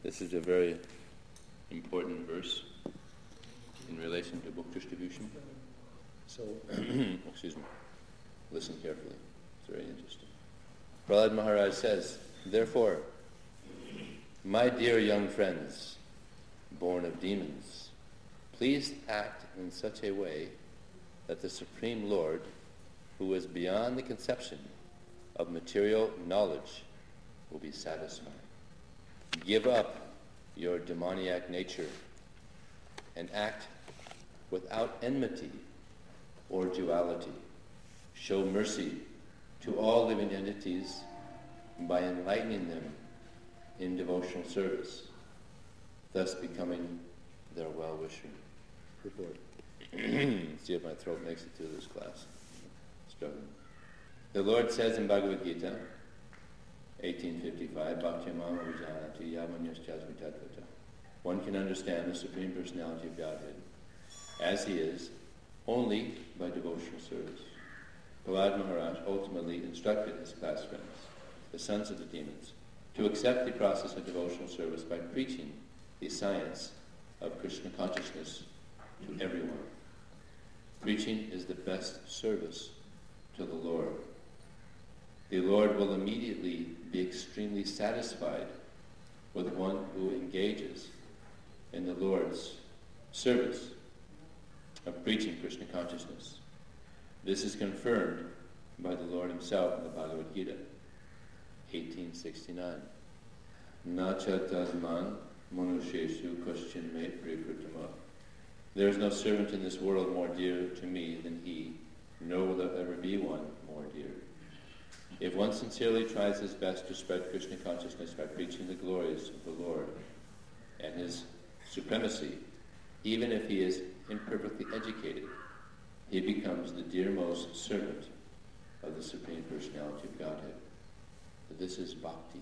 This is a very important verse in relation to book distribution. So, excuse me, listen carefully. It's very interesting. Prahlad Maharaj says, "Therefore, my dear young friends, born of demons, please act in such a way that the Supreme Lord, who is beyond the conception of material knowledge, will be satisfied. Give up your demoniac nature and act without enmity or duality. Show mercy to all living entities by enlightening them in devotional service, thus becoming their well-wisher." Purport. See if my throat makes it through this class. Struggling. The Lord says in Bhagavad Gita, 1855, Bhakti-mama vijanati yamanyas-chasmi tatvata. One can understand the Supreme Personality of Godhead as He is only by devotional service. Prahlad Maharaj ultimately instructed his class friends, the sons of the demons, to accept the process of devotional service by preaching the science of Krishna consciousness to everyone. Preaching is the best service to the Lord. The Lord will immediately be extremely satisfied with one who engages in the Lord's service of preaching Krishna consciousness. This is confirmed by the Lord Himself in the Bhagavad Gita, 1869. Nacha tasman manusheshu kaschin me prikritama. There is no servant in this world more dear to me than he, nor will there ever be one more dear. If one sincerely tries his best to spread Krishna consciousness by preaching the glories of the Lord and His supremacy, even if he is imperfectly educated, he becomes the dearmost servant of the Supreme Personality of Godhead. This is bhakti.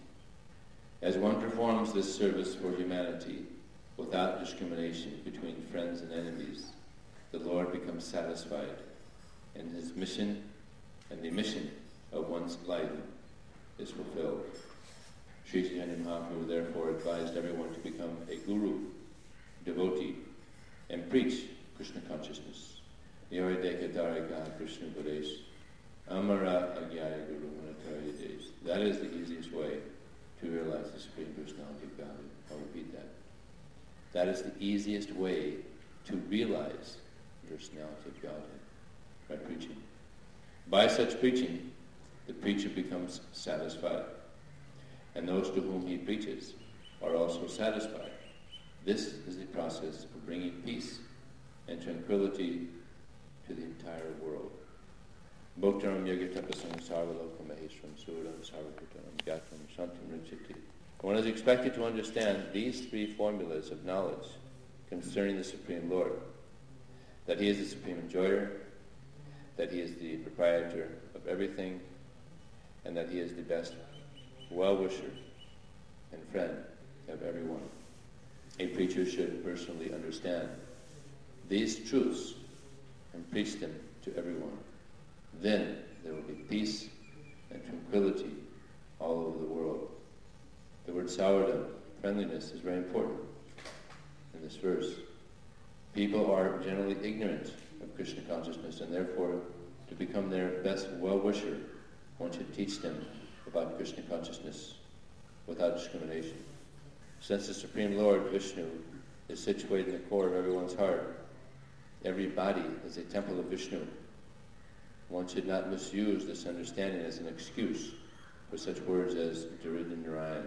As one performs this service for humanity without discrimination between friends and enemies, the Lord becomes satisfied, and His mission and the mission of one's life is fulfilled. Sri Chaitanya Mahaprabhu therefore advised everyone to become a guru, devotee, and preach Krishna consciousness. Yoridekadarika Krishna Buddhis, Amara Agyaya Guru Manatarya Days. That is the easiest way to realize the Supreme Personality of Godhead. I'll repeat that. That is the easiest way to realize the personality of Godhead, by preaching. By such preaching, the preacher becomes satisfied, and those to whom he preaches are also satisfied. This is the process of bringing peace and tranquility to the entire world. Bhoktaram yagatapasam sarvalokam maheshram suram sarvakritanam gyatam shantam rinchati. One is expected to understand these three formulas of knowledge concerning the Supreme Lord: that He is the Supreme Enjoyer, that He is the proprietor of everything, and that He is the best well-wisher and friend of everyone. A preacher should personally understand these truths and preach them to everyone. Then there will be peace and tranquility all over the world. The word saurda, friendliness, is very important in this verse. People are generally ignorant of Krishna consciousness, and therefore, to become their best well-wisher, one should teach them about Krishna consciousness without discrimination. Since the Supreme Lord, Vishnu, is situated in the core of everyone's heart, every body is a temple of Vishnu. One should not misuse this understanding as an excuse for such words as Daridra Narayan.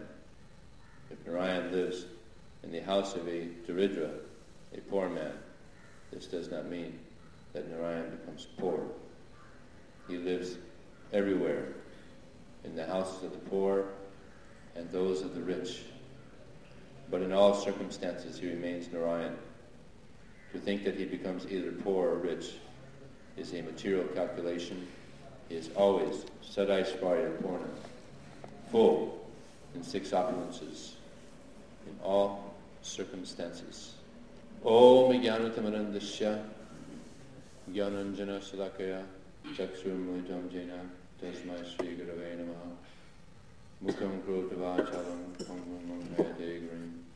If Narayan lives in the house of a Daridra, a poor man, this does not mean that Narayan becomes poor. He lives everywhere, in the houses of the poor and those of the rich. But in all circumstances he remains Narayan. To think that he becomes either poor or rich is a material calculation. He is always Sadaishvarya Purna, full in six opulences, in all circumstances. Om Jnanatamarandasya Jnananjana Salakaya Chakshur Mulitam Jena Tasmai Sri Gurave Namaha Mukam Krodavachalam Pangam Mangraya Degrim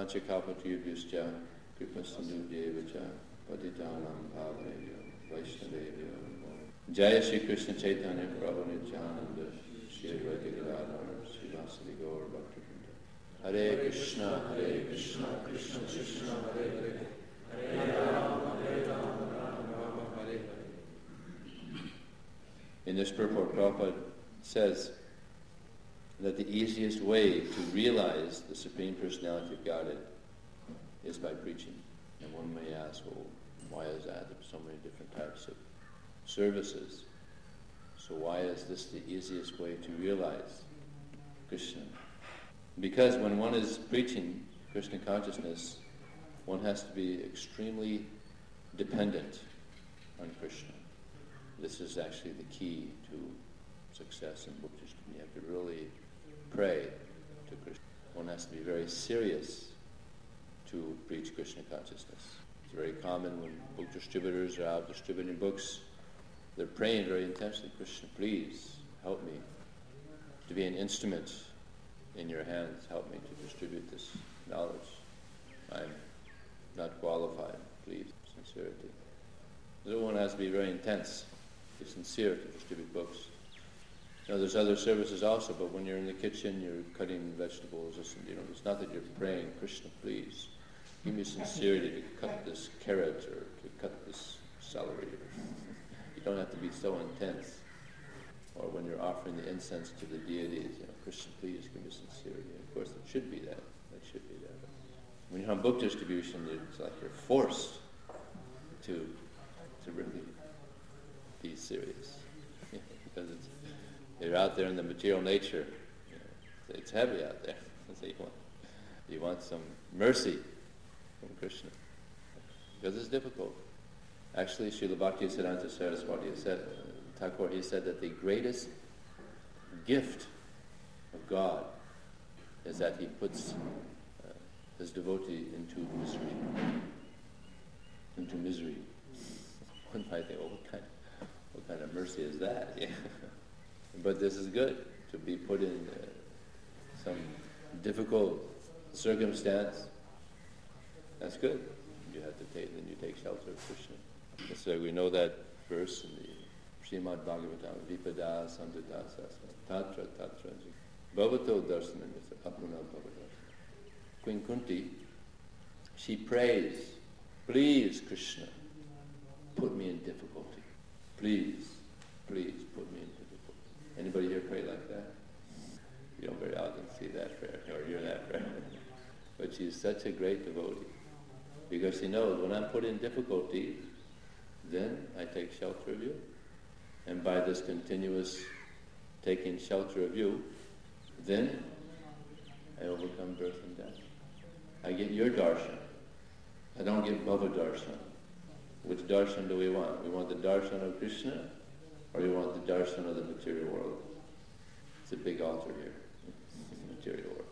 Panchakapatiyubhyascha Kripasindhubhyevacha Patitanam Pavanebhyo Vaishnavebhyo Namo. Jaya Shri Krishna Chaitanya Prabhu Nityananda Shri Advaita Gadadhar Shri Vasudeva Gaur Bhaktivinoda. Hare Krishna, Krishna Krishna, Hare Hare, Hare Rama, Rama, Hare Hare. In this purport, Prabhupada says that the easiest way to realize the Supreme Personality of Godhead is by preaching. And one may ask, well, why is that? There's so many different types of services. So why is this the easiest way to realize Krishna? Because when one is preaching Krishna consciousness, one has to be extremely dependent on Krishna. This is actually the key to success in Buddhism. You have to really pray to Krishna. One has to be very serious to preach Krishna consciousness. It's very common when book distributors are out distributing books, they're praying very intensely, Krishna, please help me to be an instrument in your hands. Help me to distribute this knowledge. I'm not qualified. Please, sincerity. So one has to be very intense, be sincere to distribute books. There's other services also, but when you're in the kitchen, you're cutting vegetables, it's not that you're praying, Krishna, please, give me sincerity to cut this carrot or to cut this celery. You don't have to be so intense. Or when you're offering the incense to the deities, Krishna, please give me sincerity. Of course, it should be that. It should be that. When you're on book distribution, it's like you're forced to really be serious. Because you're out there in the material nature. It's heavy out there. So you want some mercy from Krishna. Because it's difficult. Actually, Srila Bhaktisiddhanta Saraswati said, Thakur, he said that the greatest gift of God is that he puts his devotee into misery. Into misery. One might think, what kind of mercy is that? Yeah. But this is good, to be put in some difficult circumstance. That's good. You have to take shelter of Krishna. So we know that verse in the Srimad Bhagavatam, Vipada Sandhita Sasana, Tatra Tatra Bhavato Darsanam Apuna Bhavadarsana. Queen Kunti, she prays, please Krishna, put me in difficulty. Please put me in difficulty. Anybody here pray like that? You don't very often see that prayer or hear that prayer. But she's such a great devotee. Because she knows when I'm put in difficulty, then I take shelter of you. And by this continuous taking shelter of you, then I overcome birth and death. I get your darshan. I don't get Bhava darshan. Which darshan do we want? We want the darshan of Krishna, or we want the darshan of the material world? It's a big altar here. The material world.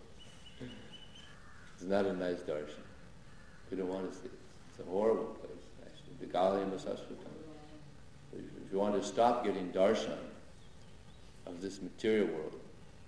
It's not a nice darshan. We don't want to see it. It's a horrible place, actually. The Galyam Sasvatam. If you want to stop getting darshan of this material world,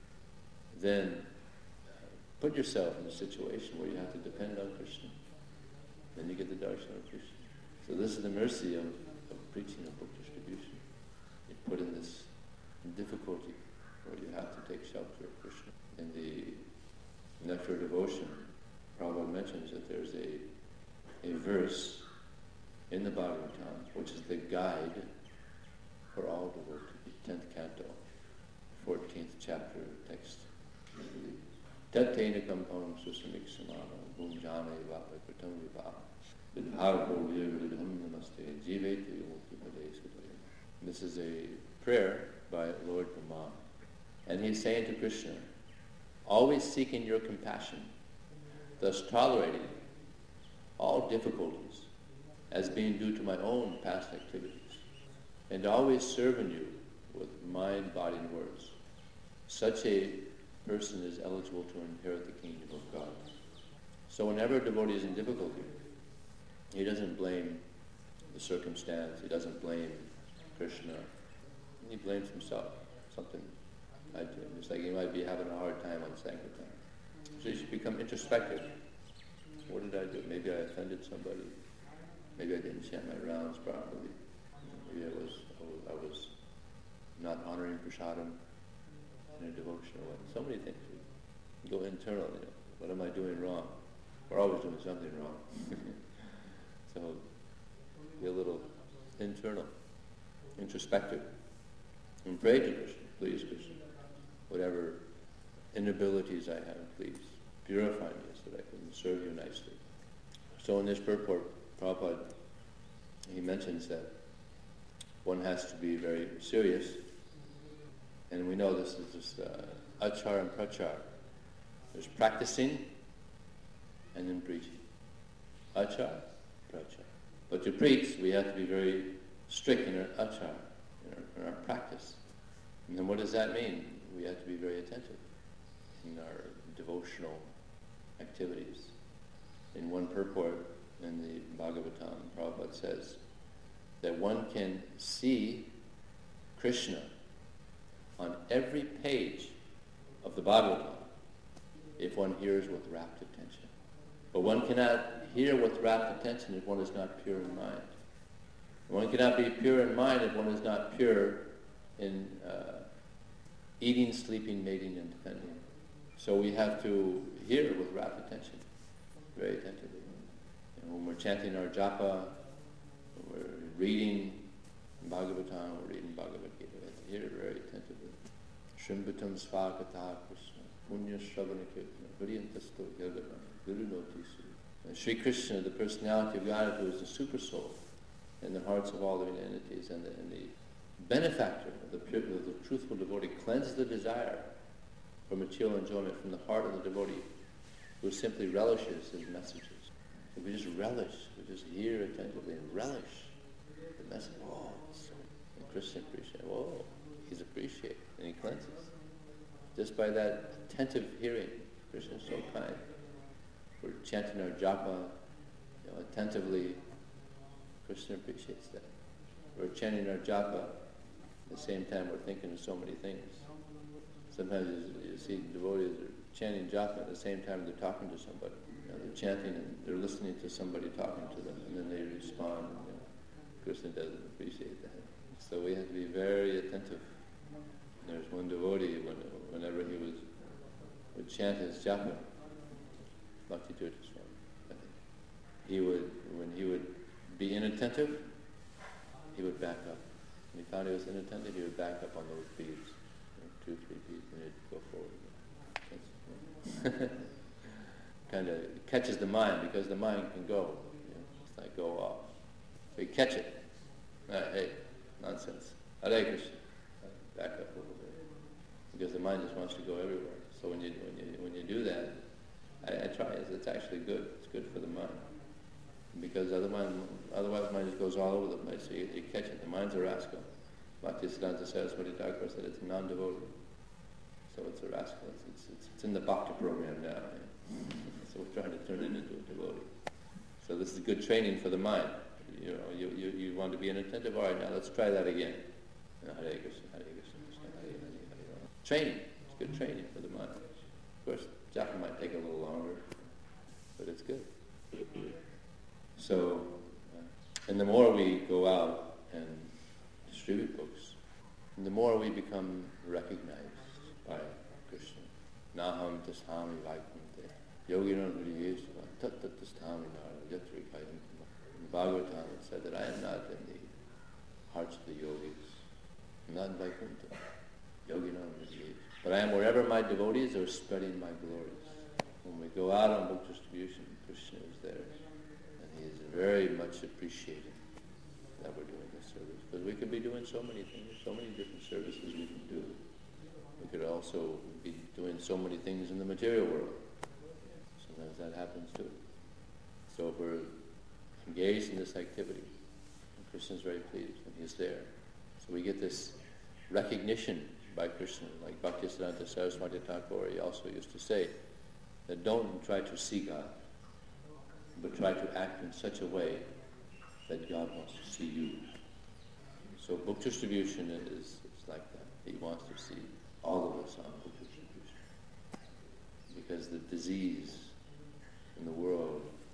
then put yourself in a situation where you have to depend on Krishna. Then you get the darshan of Krishna. So this is the mercy of preaching a book distribution. You're put in this difficulty where you have to take shelter of Krishna. In the Nectar of Devotion, Prabhupada mentions that there's a verse in the Bhagavatam, which is the guide for all devotees, 10th canto, 14th chapter text. Tattena kampam susamik samana bhumjane vapakritam vibhava vidharko virvidham namaste jivete yomukipade sudayam. This is a prayer by Lord Brahma. And he's saying to Krishna, always seeking your compassion, thus tolerating all difficulties as being due to my own past activities, and always serving you with mind, body, and words. Such a person is eligible to inherit the kingdom of God. So whenever a devotee is in difficulty, he doesn't blame the circumstance, he doesn't blame Krishna, he blames himself, something I did. It's like he might be having a hard time on Sankirtan. So you should become introspective. What did I do? Maybe I offended somebody. Maybe I didn't chant my rounds properly. Maybe I was not honoring prasadam in a devotional way. So many things. We go internal, What am I doing wrong? We're always doing something wrong. So be a little internal, introspective, and pray to Krishna, please Krishna. Whatever inabilities I have, please purify me so that I can serve you nicely. So in this purport, Prabhupada, he mentions that one has to be very serious, and we know this is just achar and prachar. There's practicing and then preaching. Achar, prachar. But to preach, we have to be very strict in our achar, in our practice. And then what does that mean? We have to be very attentive in our devotional activities. In one purport in the Bhagavatam, Prabhupada says that one can see Krishna on every page of the Bhagavatam if one hears with rapt attention. But one cannot hear with rapt attention if one is not pure in mind. One cannot be pure in mind if one is not pure in eating, sleeping, mating, and defending. So we have to hear with rapt attention, very attentively. And when we're chanting our japa, when we're reading Bhagavatam, we're reading Bhagavad Gita, we have to hear it very attentively. Shrimbhatam svakata Krishna, punya shravana kirtana, vriyantasto yagana, guru notisu. And Sri Krishna, the personality of God, who is the super soul in the hearts of all living entities, and the benefactor of the truthful devotee, cleanses the desire for material enjoyment from the heart of the devotee, who simply relishes his messages. If we just relish, we just hear attentively and relish the message. Oh, and Krishna appreciates. Oh, he's appreciated, and he cleanses. Just by that attentive hearing, Krishna is so kind. We're chanting our japa, attentively. Krishna appreciates that. We're chanting our japa. At the same time, we're thinking of so many things. Sometimes you see devotees are chanting japa at the same time they're talking to somebody. They're chanting and they're listening to somebody talking to them, and then they respond. Krishna doesn't appreciate that. So we have to be very attentive. There's one devotee, whenever he would chant his japa, Bhakti Tirtha Swami, I think, when he would be inattentive, he would back up. When he found he was inattentive, he would back up on those beads, 2, 3 beads, and he'd go forward. Kind of catches the mind, because the mind can go. It's like go off. So you catch it. Hey, nonsense. Hare Krishna. Back up a little bit, because the mind just wants to go everywhere. So when you do that, I try. It's actually good. It's good for the mind, because otherwise the mind just goes all over the place. So you catch it. The mind's a rascal. Bhaktisiddhanta Saraswati Thakur said it's non-devotee, so it's a rascal. It's in the Bhakti program now. So we're trying to turn it into a devotee. So this is good training for the mind. You want to be inattentive. All right, now let's try that again. Hare Krishna, Hare Krishna, Krishna Hare Hare, Hare Rama. Training. It's good training for the mind. Of course, japa might take a little longer, but it's good. So, and the more we go out and distribute books, and the more we become recognized by Krishna. Naham tasthami vaikunte, yogina hriyesva, tat tat tasthami nara, yatri kayam. In the Bhagavatam it said that I am not in the hearts of the yogis, not in Vaikuntha, yogina hriyesva. But I am wherever my devotees are spreading my glories. When we go out on book distribution, Krishna is there. And he is very much appreciated that we're doing this service. Because we could be doing so many things, so many different services we can do. We could also be doing so many things in the material world. Sometimes that happens too. So if we're engaged in this activity, Krishna's very pleased and he's there. So we get this recognition by Krishna, like Bhaktisiddhanta Saraswati Thakur, he also used to say that don't try to see God, but try to act in such a way that God wants to see you. So book distribution is like that. He wants to see all of us on book distribution. Because the disease in the world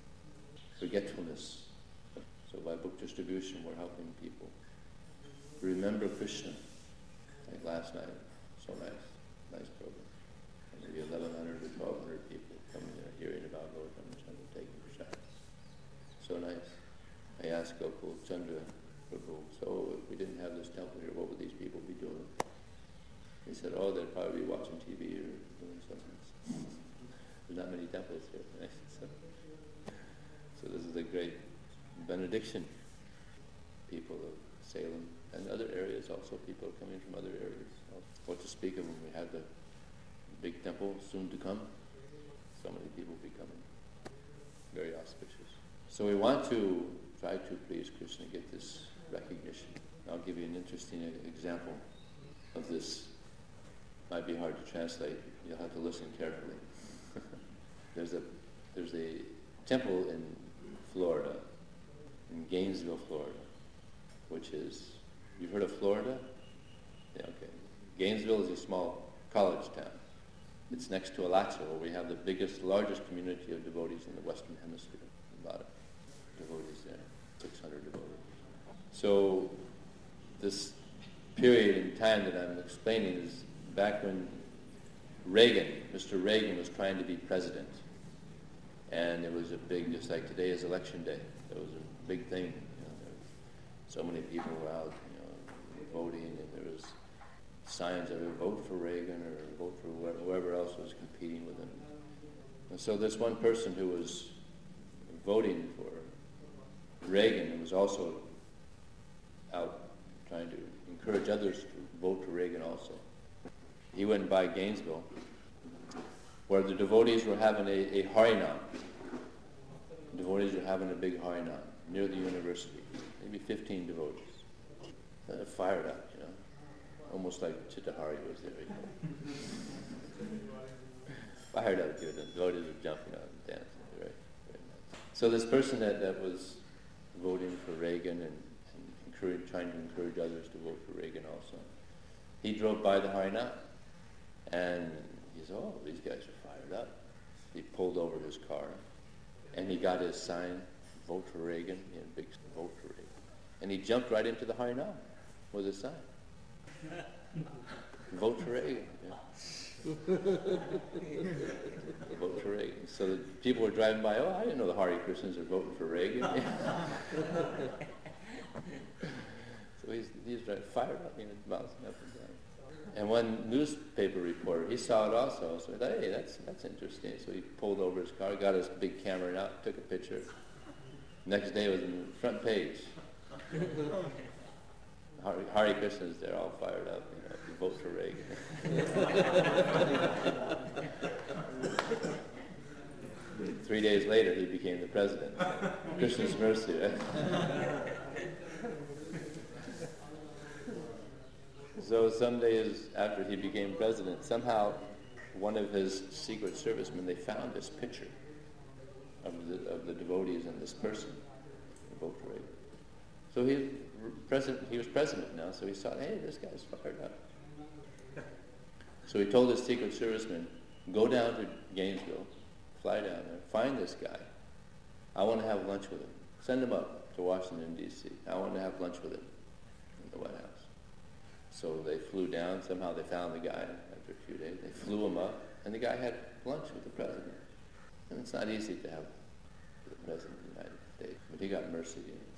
mindfulness. So by book distribution, we're helping people remember Krishna. Like last night, so nice program. Maybe 1,100 or 1,200 people coming there, hearing about Lord Ramachandra taking prasad. So nice. I asked Gokul Chandra Prabhu, so if we didn't have this temple here, what would these people be doing? He said, oh, they'd probably be watching TV or doing something. There's not many temples here. So this is a great benediction. People of Salem and other areas also, people are coming from other areas. What to speak of when we have the big temple soon to come. So many people will be coming. Very auspicious. So we want to try to please Krishna, get this recognition. I'll give you an interesting example of this. Might be hard to translate. You'll have to listen carefully. There's a temple in Florida, in Gainesville, Florida, which is, you've heard of Florida? Yeah, okay. Gainesville is a small college town. It's next to Alachua, where we have the largest community of devotees in the Western Hemisphere. A lot of devotees there, 600 devotees. So this period in time that I'm explaining is back when Mr. Reagan was trying to be president. And it was a big, just like today is election day. It was a big thing. So many people were out, voting, and there was signs of vote for Reagan or vote for whoever else was competing with him. And so this one person who was voting for Reagan was also out trying to encourage others to vote for Reagan also. He went by Gainesville, where the devotees were having a Harinam. Devotees were having a big Harinam near the university, maybe 15 devotees. They're fired up, almost like Chittahari was there. Fired up, good. The devotees were jumping out and dancing. Very, very nice. So this person that was voting for Reagan and trying to encourage others to vote for Reagan also, he drove by the Harinam, and he said, oh, these guys are fired up. He pulled over his car, and he got his sign, vote for Reagan, big vote for Reagan. And he jumped right into the Harinam with his sign. Vote for Reagan. Yeah. Vote for Reagan. So the people were driving by, oh, I didn't know the Hare Krishnas are voting for Reagan. So he's fired up, bouncing up and down. And one newspaper reporter, he saw it also, so he thought, hey, that's interesting. So he pulled over his car, got his big camera out, took a picture. Next day it was in the front page. Hare Krishnas, they're all fired up, vote for Reagan. 3 days later, he became the president. Krishna's mercy, right? So some days after he became president, somehow one of his Secret Servicemen, they found this picture of the devotees and this person, the vote for Reagan. So he was president now, so he saw, hey, this guy's fired up. So he told his Secret Serviceman, go down to Gainesville, fly down there, find this guy. I want to have lunch with him. Send him up to Washington, D.C. I want to have lunch with him in the White House. So they flew down. Somehow they found the guy after a few days. They flew him up, and the guy had lunch with the president. And it's not easy to have the president of the United States, but he got mercy.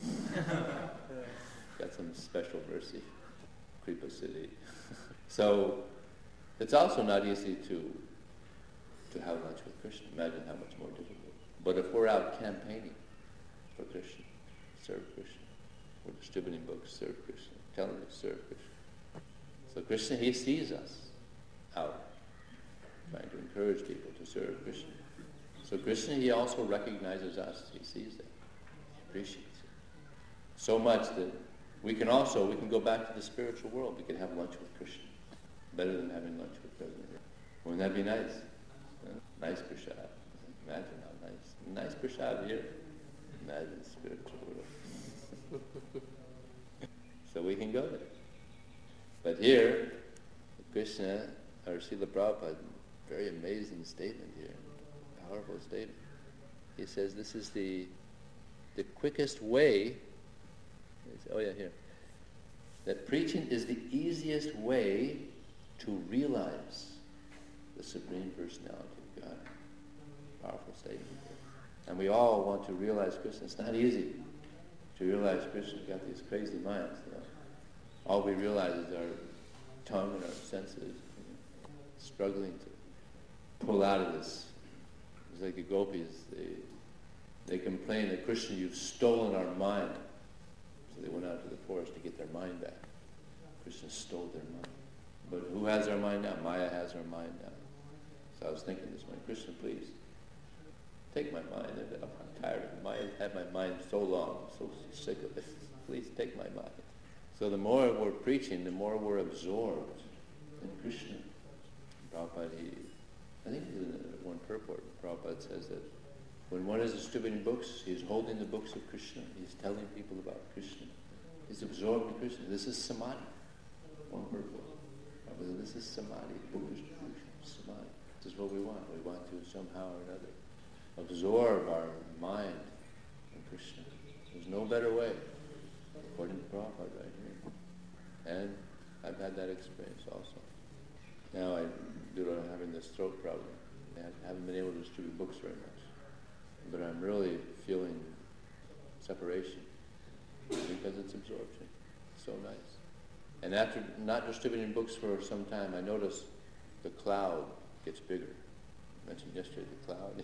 Got some special mercy. Kripa Siddhi. So it's also not easy to have lunch with Krishna. Imagine how much more difficult. But if we're out campaigning for Krishna, serve Krishna, we're distributing books, serve Krishna, telling us, serve Krishna. So Krishna, he sees us out, trying to encourage people to serve Krishna. So Krishna, he also recognizes us. He sees that. He appreciates it. So much that we can go back to the spiritual world. We can have lunch with Krishna. Better than having lunch with President. Wouldn't that be nice? Nice prasad. Imagine how nice. Nice prasad here. Imagine spiritual world. So we can go there. But here, Krishna, or Srila Prabhupada, very amazing statement here, powerful statement. He says this is the the quickest way, that preaching is the easiest way to realize the Supreme Personality of God. Powerful statement. And we all want to realize Krishna. It's not easy to realize Krishna. We've got these crazy minds. All we realize is our tongue and our senses struggling to pull out of this. It's like the gopis. They complain that Krishna, you've stolen our mind. So they went out to the forest to get their mind back. Krishna stole their mind. But who has our mind now? Maya has our mind now. So I was thinking this morning, Krishna, please, take my mind. I'm tired of it. Maya had my mind so long. I'm so sick of it. Please take my mind. So the more we're preaching, the more we're absorbed in Krishna. Prabhupada, I think in one purport, Prabhupada says that when one is distributing books, he's holding the books of Krishna. He's telling people about Krishna. He's absorbed in Krishna. This is samadhi. One purport. This is samadhi, book distribution, samadhi. This is what we want. We want to somehow or another absorb our mind in Krishna. There's no better way, according to Prabhupada right here. And I've had that experience also. Now due to having this throat problem, I haven't been able to distribute books very much. But I'm really feeling separation because it's absorption. It's so nice. And after not distributing books for some time, I noticed the cloud gets bigger. I mentioned yesterday the cloud.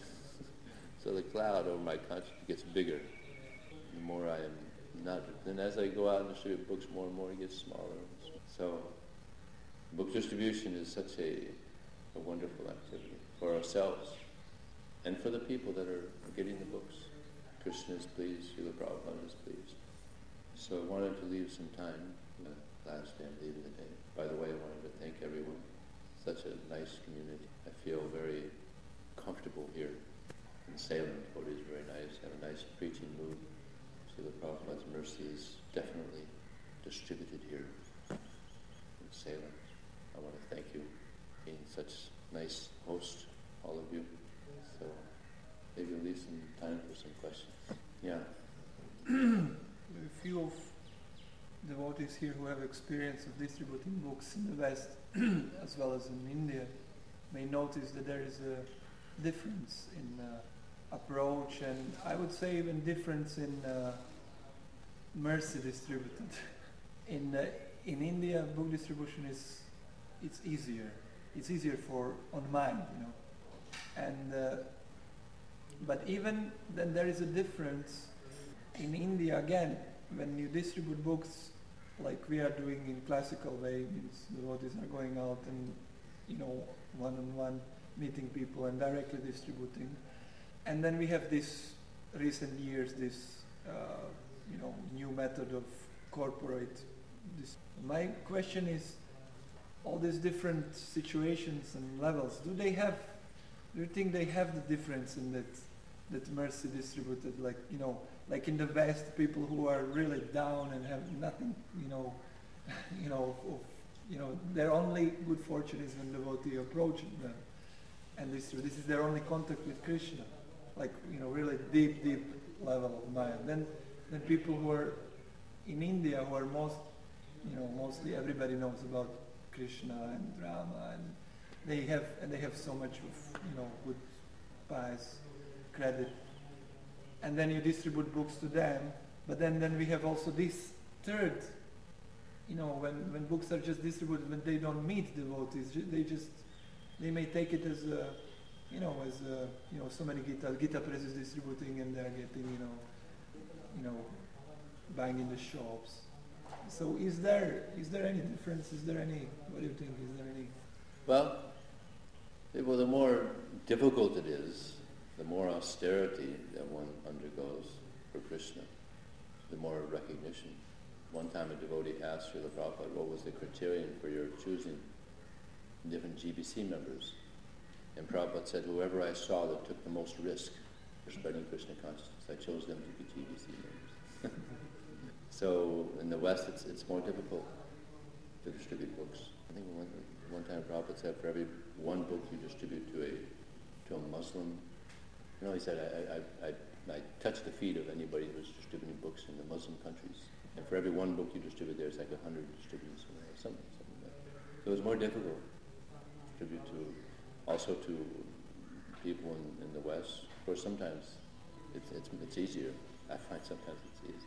So the cloud over my consciousness gets bigger. The more I am not. Then as I go out and distribute books more and more, it gets smaller. So book distribution is such a wonderful activity for ourselves and for the people that are getting the books. Krishna is pleased, Srila Prabhupada is pleased. So I wanted to leave some time, the last day of the day. By the way, I wanted to thank everyone. Such a nice community. I feel very comfortable here in Salem. The devotee is very nice, have a nice preaching mood. Srila Prabhupada's mercy is definitely distributed here in Salem. I want to thank you being such nice hosts, all of you. So maybe we'll leave some time for some questions. Yeah. A few of devotees here who have experience of distributing books in the West as well as in India may notice that there is a difference in approach, and I would say even difference in mercy distributed. In India, book distribution it's easier. It's easier on mind, and but even then there is a difference in India again. When you distribute books like we are doing in classical way, means devotees are going out and one-on-one meeting people and directly distributing, and then we have this recent years this new method of corporate. My question is, all these different situations and levels, do you think they have the difference in that mercy distributed, like in the West, people who are really down and have nothing, their only good fortune is when devotee approaches them, and this is their only contact with Krishna, really deep level of mind. Then people who are in India, who are mostly everybody knows about Krishna and Rama, and they have so much of good pious credit, and then you distribute books to them. But then we have also this third, when books are just distributed, when they don't meet devotees, they may take it as so many Gita Press is distributing, and they're getting buying in the shops. So is there any difference? What do you think? Is there any? Well, the more difficult it is, the more austerity that one undergoes for Krishna, the more recognition. One time a devotee asked Srila Prabhupada, what was the criterion for your choosing different GBC members? And Prabhupada said, whoever I saw that took the most risk for spreading Krishna consciousness, I chose them to be GBC members. So in the West, it's more difficult to distribute books. I think one time Prabhupada said, for every one book you distribute to a Muslim, he said, I touch the feet of anybody who's distributing books in the Muslim countries. And for every one book you distribute, there's like 100 distributing something like that. So it's more difficult to distribute also to people in the West. Of course, sometimes it's easier. I find sometimes it's easy.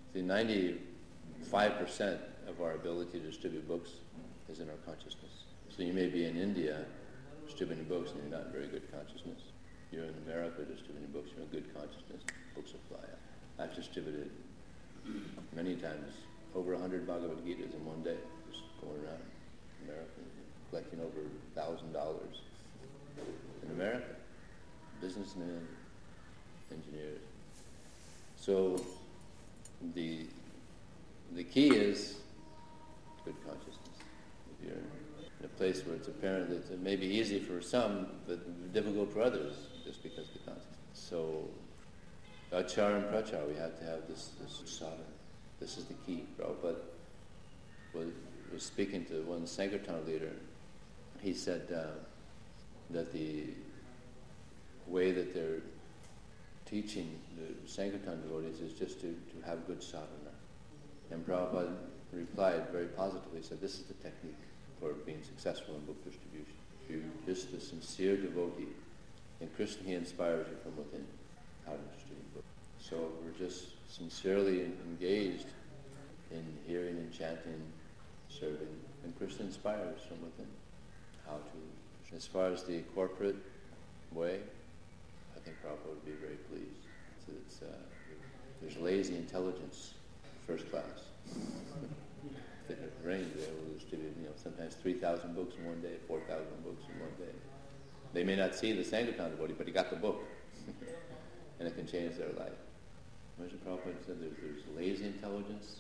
See, 95% of our ability to distribute books is in our consciousness. So you may be in India distributing books and you're not in very good consciousness. You're in America distributing books, you're in good consciousness, books will fly out. I've distributed many times over 100 Bhagavad Gitas in one day, just going around America, collecting over $1,000 in America. Businessmen, engineers. So the key is good consciousness. If you're in a place where it's apparent that it may be easy for some, but difficult for others, just because of the consciousness. So, achar and prachar, we have to have this sadhana. This is the key. Prabhupada was speaking to one Sankirtan leader. He said that the way that they're teaching the Sankirtan devotees is just to have good sadhana. And Prabhupada replied very positively, said, this is the technique for being successful in book distribution. If you're just a sincere devotee, and Krishna, he inspires you from within how to distribute books. So we're just sincerely engaged in hearing and chanting, serving, and Krishna inspires from within how to. As far as the corporate way, I think Prabhupada would be very pleased. There's lazy intelligence, first class. If it rains, they will distribute, sometimes 3,000 books in one day, 4,000 books in one day. They may not see the Sankirtan devotee, but he got the book. And it can change their life. Mr. Prabhupada said there's lazy intelligence.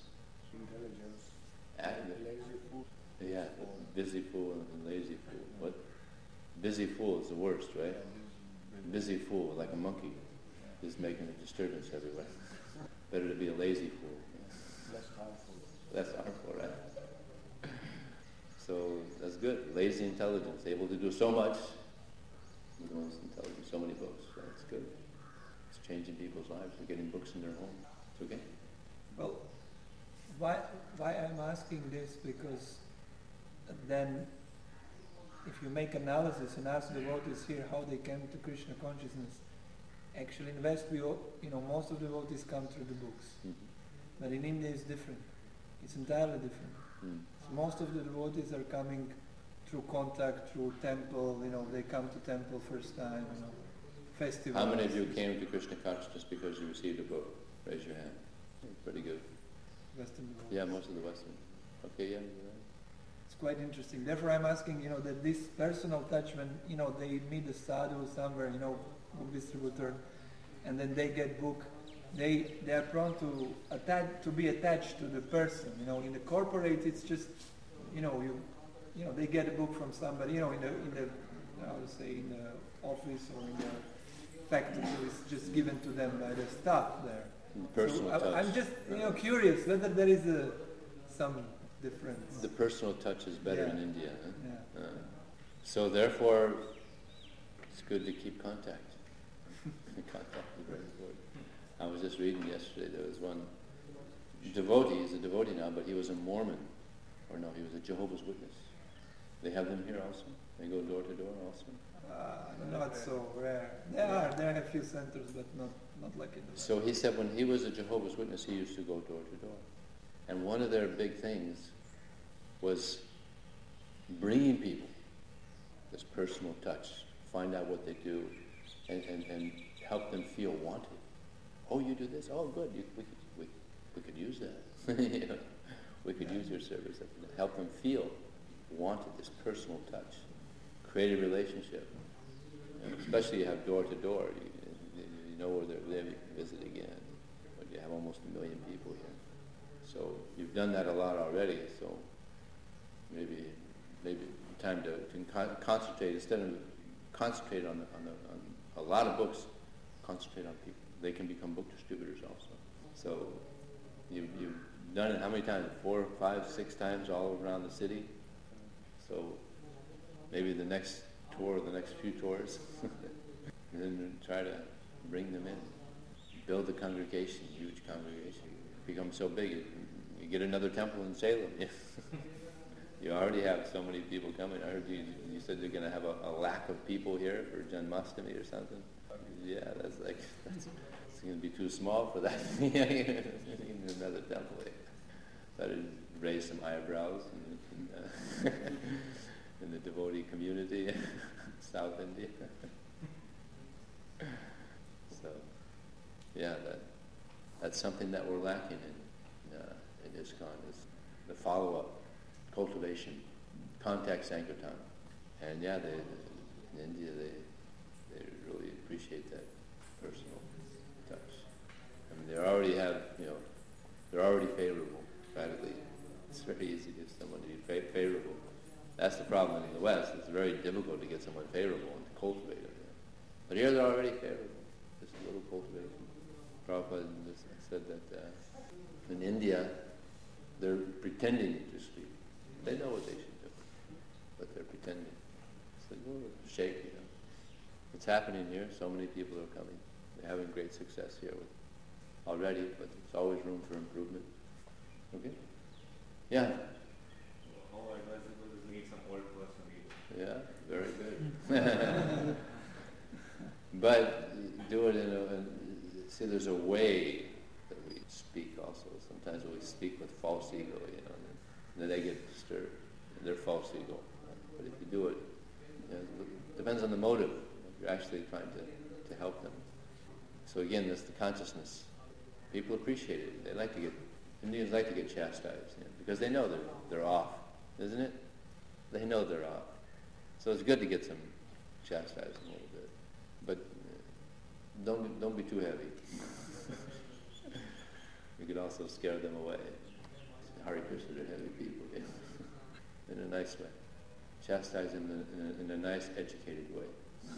Lazy fool. Yeah, busy fool and lazy fool. What? Busy fool is the worst, right? Busy fool, like a monkey, is making a disturbance everywhere. Better to be a lazy fool. Less harmful, right? So that's good. Lazy intelligence, able to do so much with one's intelligence, so many books. That's good. It's changing people's lives. They're getting books in their home. It's okay. Well, why I'm asking this, because then if you make analysis and ask devotees here how they came to Krishna consciousness, actually in West most of the devotees come through the books. Mm-hmm. But in India it's different. It's entirely different. Mm. So most of the devotees are coming through contact, through temple, they come to temple first time, festival. How many of you came to Krishna consciousness because you received a book? Raise your hand. Pretty good. Western devotees. Yeah, most of the Western. Okay, yeah, you're right. It's quite interesting. Therefore I'm asking, that this personal touch when, they meet a sadhu somewhere, book distributor, and then they get book, they are prone to be attached to the person. In the corporate it's just, they get a book from somebody, in the office or in the factory, it's just given to them by the staff there. Personal touch. I'm just, curious whether there is some difference. The personal touch is better in India. Huh? Yeah. So therefore, it's good to keep contact. Contact is very important. I was just reading yesterday, there was one devotee, he's a devotee now, but he was a Mormon. Or no, he was a Jehovah's Witness. They have them here also? They go door to door also? Not so rare. There are a few centers, but not like in the West. So he said when he was a Jehovah's Witness, he used to go door to door. And one of their big things was bringing people this personal touch, find out what they do, and help them feel wanted. Oh, you do this? Oh, good. We could use that. We could use your service. Help them feel wanted, this personal touch. Create a relationship. Especially you have door to door. You know where they're living, visit again. But you have almost 1 million people here. So you've done that a lot already, so maybe time to concentrate, instead of concentrate on a lot of books, concentrate on people. They can become book distributors also. So you've done it how many times? 4, 5, 6 times all around the city? So maybe the next tour, the next few tours, and then try to bring them in. build a congregation, huge congregation. Become so big, you get another temple in Salem. You already have so many people coming. I heard you said you're going to have a lack of people here for Janmashtami or something. Yeah, it's going to be too small for that. You need another temple. Better raise some eyebrows in the devotee community, South India. So, yeah, that's something that we're lacking in ISKCON, is the follow-up, cultivation, contact Sankirtan. And yeah, in India they really appreciate that personal touch. I mean, they're already favorable, practically. It's very easy to get someone to be favorable. That's the problem in the West. It's very difficult to get someone favorable and to cultivate it. But here they're already favorable. Just a little cultivation. Prabhupada said that in India, they're pretending to speak. They know what they should do, but they're pretending. It's like, oh, shake, It's happening here. So many people are coming. They're having great success here already, but there's always room for improvement. Okay? Yeah. How advisable is meet some old person? Yeah, very good. But do it see, there's a way that we speak also. Sometimes we speak with false ego, and then they get disturbed in their false ego. But if you do it, it depends on the motive. You're actually trying to help them. So again, that's the consciousness. People appreciate it. Indians like to get chastised, because they know they're off, isn't it? They know they're off. So it's good to get some chastising a little bit. But don't be too heavy. You could also scare them away. Hare Krishna, they're heavy people, in a nice way. Chastise them in a nice, educated way.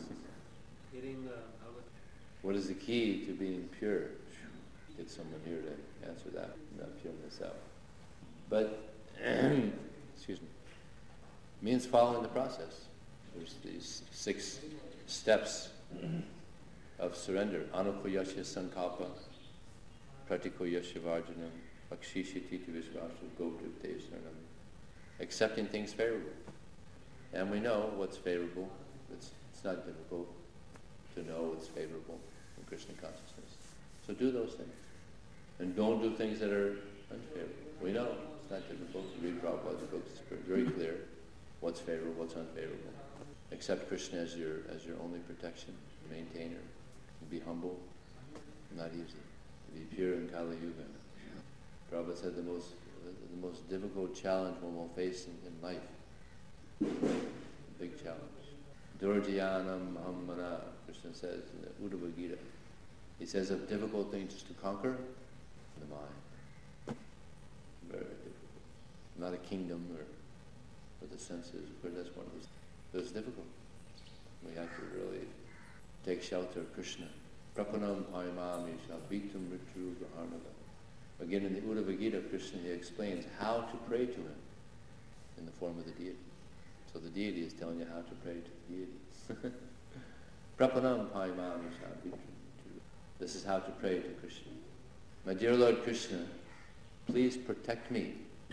What is the key to being pure? Get someone here to answer that. I'm not pure myself. But, excuse me, means following the process. There's these 6 steps of surrender. Anukoyasya sankalpa, pratikoyasya varjanam, akshishititi visvasya, goptripte saranam. Accepting things favorable. And we know what's favorable. It's not difficult to know what's favorable in Krishna consciousness. So do those things. And don't do things that are unfavorable. We know it's not difficult to read Prabhupada's books. It's very clear what's favorable, what's unfavorable. Accept Krishna as your only protection, maintainer. Be humble, not easy. To be pure in Kali Yuga. Prabhupada said the most difficult challenge one will face in life. Big challenge. Durjayanam Mahamana, Krishna says in the Uddhava Gita. He says of difficult things to conquer, the mind. Very difficult. Not a kingdom or the senses, but that's one of those. It's difficult. We have to really take shelter of Krishna. Prapanam paimam yishal vitum ritu gaharnava. Again, in the Uddhava Gita, Krishna explains how to pray to him in the form of the deity. So the deity is telling you how to pray to the deity. Prapanam paimam yishal vitum ritu. This is how to pray to Krishna. My dear Lord Krishna, please protect me,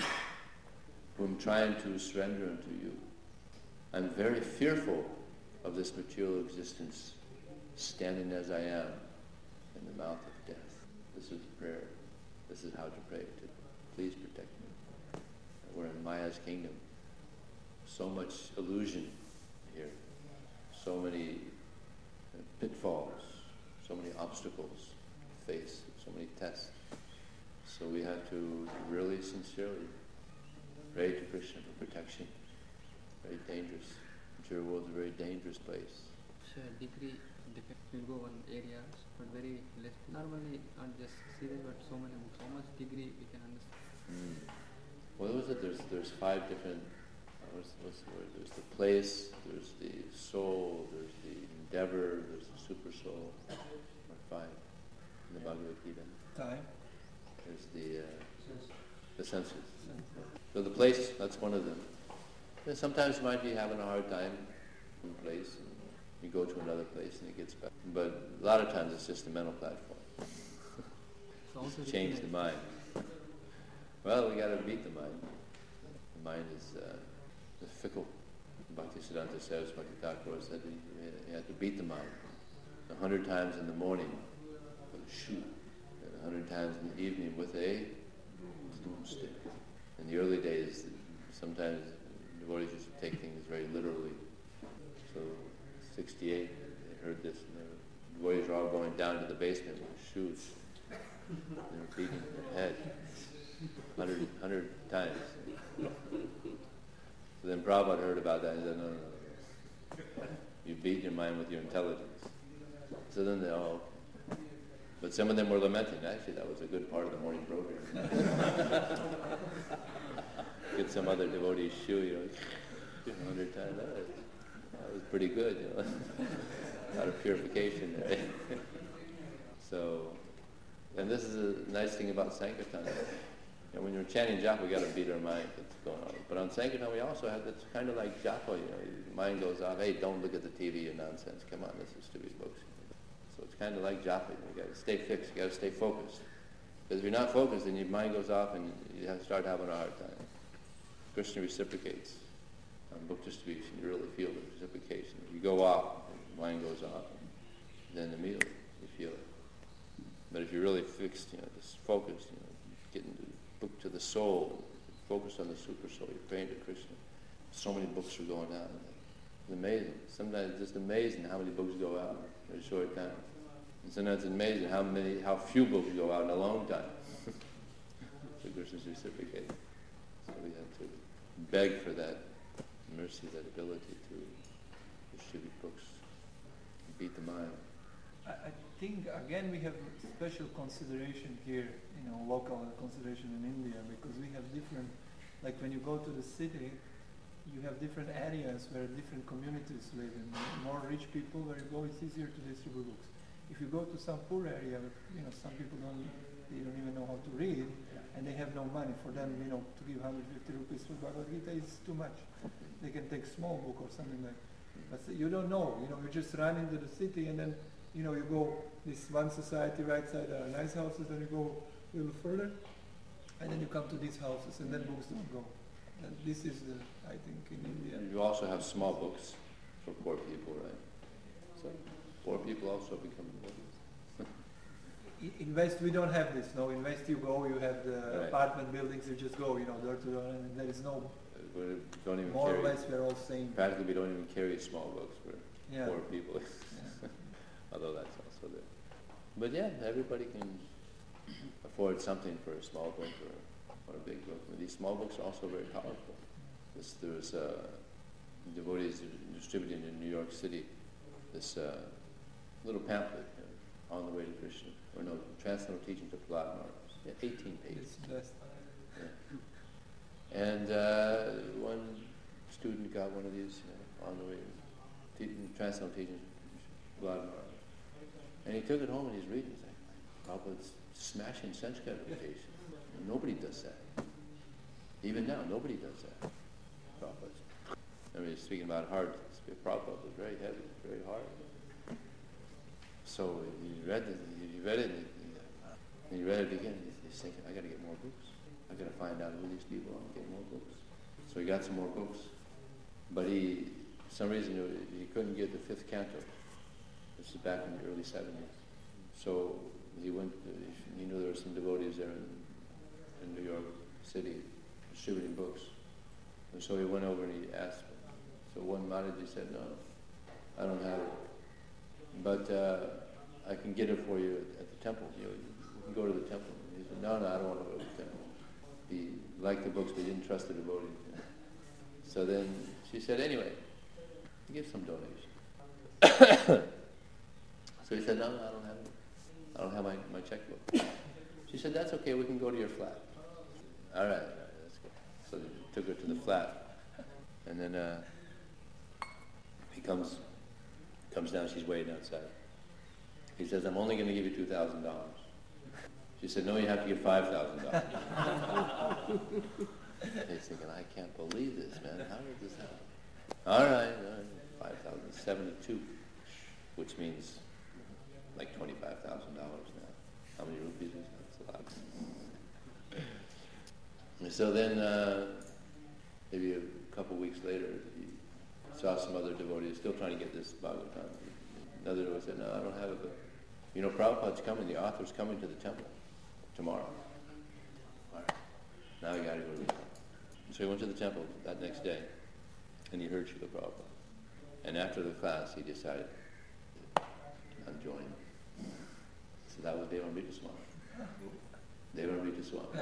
who am trying to surrender unto you. I'm very fearful of this material existence, standing as I am in the mouth of death. This is prayer. This is how to pray. Please protect me. We're in Maya's kingdom. So much illusion here. So many pitfalls. So many obstacles to face. So many tests. So we have to really sincerely pray to Krishna for protection. Very dangerous. The material world is a very dangerous place. So degree will go on areas, but very less. Normally, not just see that, but so much degree we can understand. Well, there's 5 different. What's the word? There's the place. There's the soul. There's the endeavor. There's the super soul. Or 5 in the Bhagavad Gita. Time. There's the senses. So the place, that's one of them. And sometimes you might be having a hard time in a place, and you go to another place and it gets better. But a lot of times it's just a mental platform. also change the mind. Well, we got to beat the mind. The mind is fickle. Bhaktisiddhanta Saraswati Thakur said you had to beat the mind 100 times in the morning with a shoe, and 100 times in the evening with a broomstick. In the early days, sometimes devotees used to take things very literally. So, 68, they heard this, and the devotees were all going down to the basement with shoes. They were beating their head 100 times. So then Prabhupada heard about that and said, no. You beat your mind with your intelligence. So then they all... But some of them were lamenting. Actually, that was a good part of the morning program. Get some other devotee's shoe, 100 times. That was pretty good, A lot of purification there. So, and this is a nice thing about Sankirtan. When you're chanting japa, we got to beat our mind. What's going on? But on Sankirtan, we also have that's kind of like japa. Your mind goes off. Hey, don't look at the TV and nonsense. Come on, listen to stupid books. So it's kind of like japa. You got to stay fixed. You got to stay focused. Because if you're not focused, then your mind goes off, and you start having a hard time. Krishna reciprocates on book distribution. You really feel the reciprocation. If you go off, your mind goes off, then immediately you feel it. But if you're really fixed, just focused, getting the book to the soul, focused on the super soul, you're praying to Krishna. So many books are going out. It's amazing. Sometimes it's just amazing how many books go out in a short time. And sometimes it's amazing how few books go out in a long time. So Krishna's reciprocating. So we have to beg for that mercy, that ability to distribute books, beat the mind. I think again we have special consideration here, local consideration in India, because we have different, like when you go to the city, you have different areas where different communities live in. More rich people, where you go, it's easier to distribute books. If you go to some poor area, some people don't even know how to read, and they have no money. For them, to give 150 rupees for Bhagavad Gita is too much. They can take small book or something like that. But you don't know, you just run into the city, and then you go, this one society right side are nice houses, then you go a little further, and then you come to these houses, and then books don't go. And this is, I think, in India. You also have small books for poor people, right? So poor people also become devotees. In West, we don't have this. No, in West you go, you have the Right. apartment buildings, you just go, door to door, and there is no, We don't even more carry, or less we're all same. practically we don't even carry small books for Yeah. poor people. Yeah. Although that's also there. But yeah, everybody can afford something for a small book or a big book. But these small books are also very powerful. There's devotees distributing in New York City this little pamphlet, On the Way to Krishna, or no, Transcendental Teachings of Prahlad Maharaj. 18 pages. It's best. Yeah. And one student got one of these, On the Way to Transcendental Teachings of Prahlad Maharaj. And he took it home and he's reading. He's like, Prabhupada's smashing Sanskrit notation. Nobody does that. Even now, nobody does that. Prabhupada's. I mean, he's speaking about hard. Prabhupada was very heavy, very hard. So he read it, and he read it again. He's thinking, I got to get more books. I got to find out who these people are and get more books. So he got some more books. But for some reason, he couldn't get the 5th canto. This is back in the early 70s. So he knew there were some devotees there in New York City distributing books. And so he went over and he asked. So one Maharaji said, no, I don't have it. But I can get it for you at the temple. You can go to the temple. And he said, no, I don't want to go to the temple. He liked the books, but he didn't trust the devotees. So then she said, anyway, give some donation. So he said, no, I don't have it. I don't have my checkbook. She said, that's okay, we can go to your flat. All right, that's good. So they took her to the flat. And then he comes down, she's waiting outside. He says, I'm only going to give you $2,000. She said, no, you have to give $5,000. He's thinking, I can't believe this, man. How did this happen? All right, 5,072, which means like $25,000 now. How many rupees is that? Thanks a lot. And so then, maybe a couple weeks later, he saw some other devotees still trying to get this Bhagavatam. Another devotee said, no, I don't have it, but Prabhupada's coming, the author's coming to the temple tomorrow. All right, now I got to go to the temple. So he went to the temple that next day, and he heard Srila Prabhupada. And after the class, he decided, I'm joining. So that was Devanamrita Swami. Devanamrita Swami.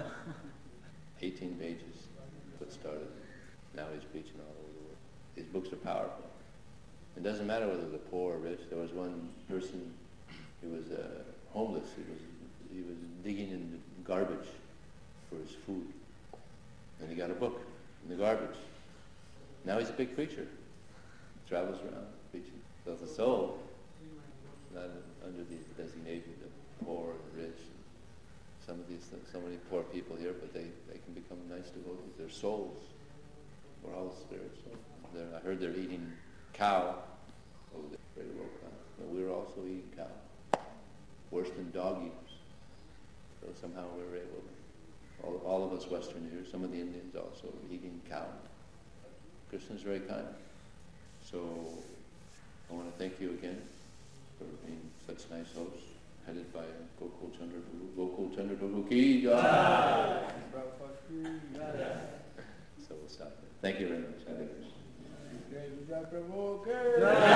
18 pages, what started. Now he's preaching all over the world. His books are powerful. It doesn't matter whether they're poor or rich. There was one person who was homeless. He was digging in the garbage for his food. And he got a book in the garbage. Now he's a big preacher. Travels around preaching. So the soul, not under the designation of poor and rich. Some of these things, so many poor people here, but they can become nice devotees. They're souls. We're all spirits. I heard they're eating cow. Oh, they're very low cow. But we're also eating cow. Worse than dog eaters. So somehow we're able, all of us Westerners, some of the Indians also eating cow. Krishna's very kind. So I want to thank you again for being such nice hosts, headed by Gokul Chandra Prabhu. Gokul Chandra Prabhu ki jai! So we'll stop there. Thank you very much. Hare Krishna.